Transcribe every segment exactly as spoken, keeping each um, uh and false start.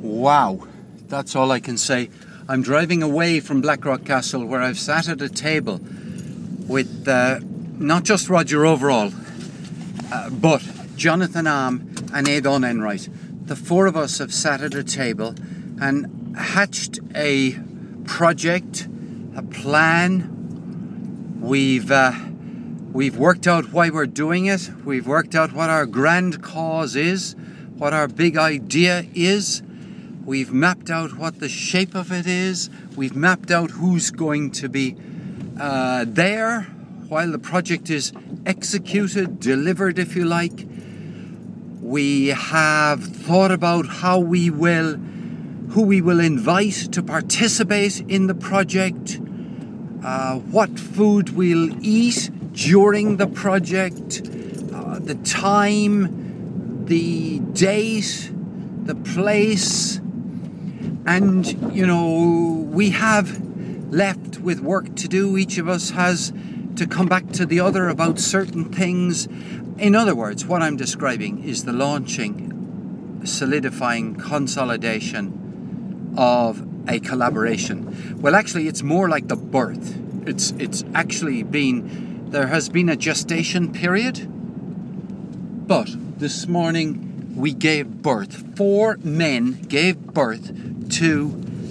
Wow, that's all I can say. I'm driving away from Blackrock Castle, where I've sat at a table with uh, not just Roger Overall, uh, but Jonathan Arm and Aidan Enright. The four of us have sat at a table and hatched a project, a plan. We've uh, we've worked out why we're doing it. We've worked out what our grand cause is, what our big idea is. We've mapped out what the shape of it is. We've mapped out who's going to be uh, there while the project is executed, delivered, if you like. We have thought about how we will, who we will invite to participate in the project, uh, what food we'll eat during the project, uh, the time, the date, the place. And, you know, we have left with work to do. Each of us has to come back to the other about certain things. In other words, what I'm describing is the launching, solidifying, consolidation of a collaboration. Well, actually, it's more like the birth. It's, it's actually been, there has been a gestation period, but this morning we gave birth. Four men gave birth to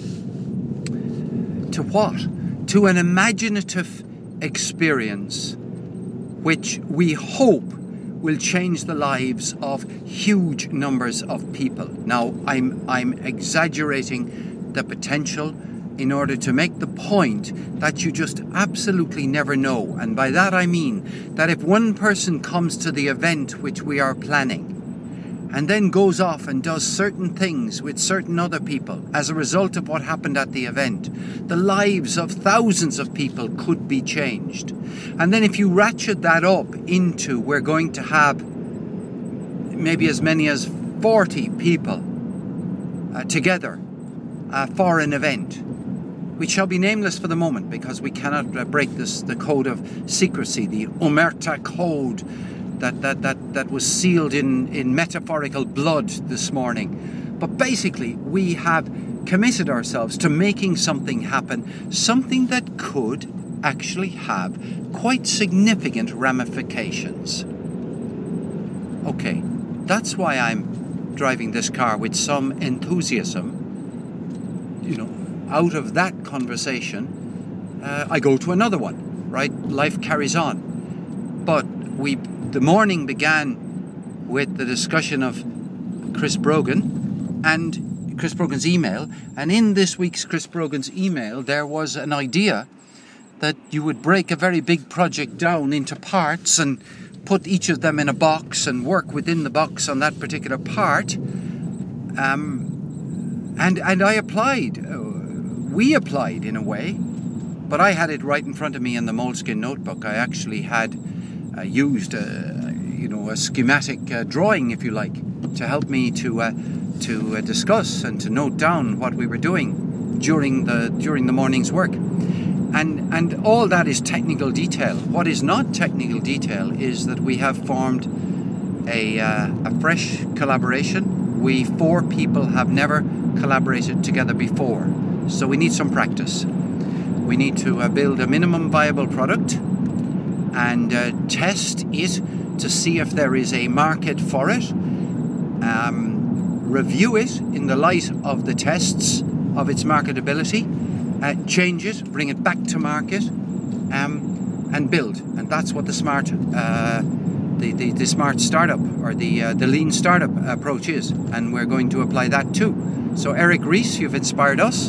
to what? To an imaginative experience which we hope will change the lives of huge numbers of people. Now, I'm I'm exaggerating the potential in order to make the point that you just absolutely never know. And by that I mean that if one person comes to the event which we are planning and then goes off and does certain things with certain other people as a result of what happened at the event, the lives of thousands of people could be changed. And then if you ratchet that up into we're going to have maybe as many as forty people uh, together uh, for an event, which shall be nameless for the moment because we cannot uh, break this, the code of secrecy, the Omerta code, That, that, that, that was sealed in, in metaphorical blood this morning. But basically, we have committed ourselves to making something happen, something that could actually have quite significant ramifications. Okay, that's why I'm driving this car with some enthusiasm. You know, out of that conversation, uh, I go to another one, right? Life carries on. But we... The morning began with the discussion of Chris Brogan and Chris Brogan's email. And in this week's Chris Brogan's email, there was an idea that you would break a very big project down into parts and put each of them in a box and work within the box on that particular part. Um, and, and I applied. We applied in a way, but I had it right in front of me in the Moleskine notebook. I actually had Uh, used, uh, you know, a schematic uh, drawing, if you like, to help me to uh, to uh, discuss and to note down what we were doing during the during the morning's work, and and all that is technical detail. What is not technical detail is that we have formed a uh, a fresh collaboration. We four people have never collaborated together before, so we need some practice. We need to uh, build a minimum viable product and uh, test it to see if there is a market for it, um, review it in the light of the tests of its marketability, uh, change it, bring it back to market, um, and build. And that's what the smart, uh, the, the the smart startup or the uh, the lean startup approach is, and we're going to apply that too. So Eric Ries, you've inspired us.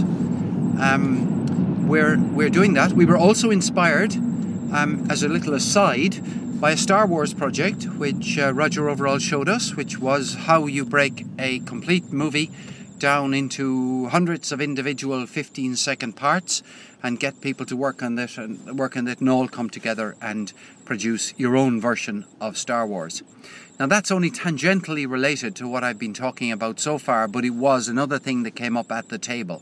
Um, we're we're doing that. We were also inspired. Um, as a little aside, by a Star Wars project, which uh, Roger Overall showed us, which was how you break a complete movie down into hundreds of individual fifteen-second parts and get people to work on it and work on it and all come together and produce your own version of Star Wars. Now, that's only tangentially related to what I've been talking about so far, but it was another thing that came up at the table.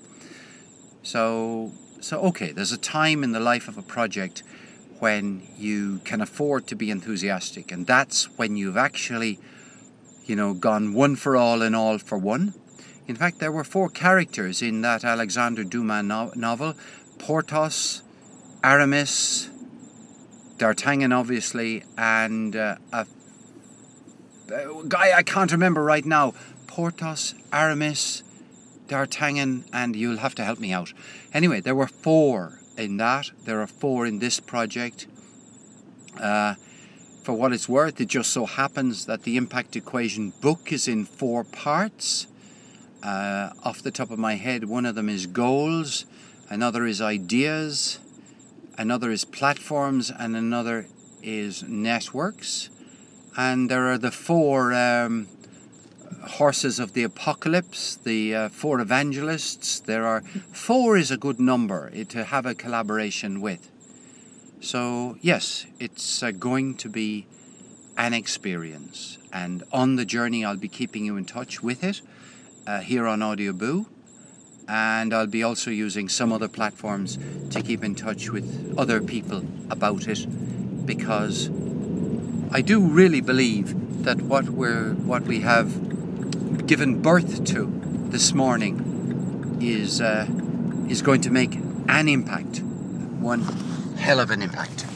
So, so okay, there's a time in the life of a project when you can afford to be enthusiastic, and that's when you've actually, you know, gone one for all and all for one. In fact, there were four characters in that Alexandre Dumas no- novel. Porthos, Aramis, D'Artagnan, obviously, and uh, a, a guy I can't remember right now. Porthos, Aramis, D'Artagnan, and you'll have to help me out. Anyway, there were four in that. There are four in this project. Uh, for what it's worth, it just so happens that the Impact Equation book is in four parts. Uh, off the top of my head, one of them is goals, another is ideas, another is platforms, and another is networks. And there are the four um, horses of the apocalypse, the uh, four evangelists. There are four is a good number to have a collaboration with. So yes, it's uh, going to be an experience, and on the journey I'll be keeping you in touch with it uh, here on Audioboo, and I'll be also using some other platforms to keep in touch with other people about it, because I do really believe that what we're what we have given birth to this morning is uh, is going to make an impact, one hell of an impact.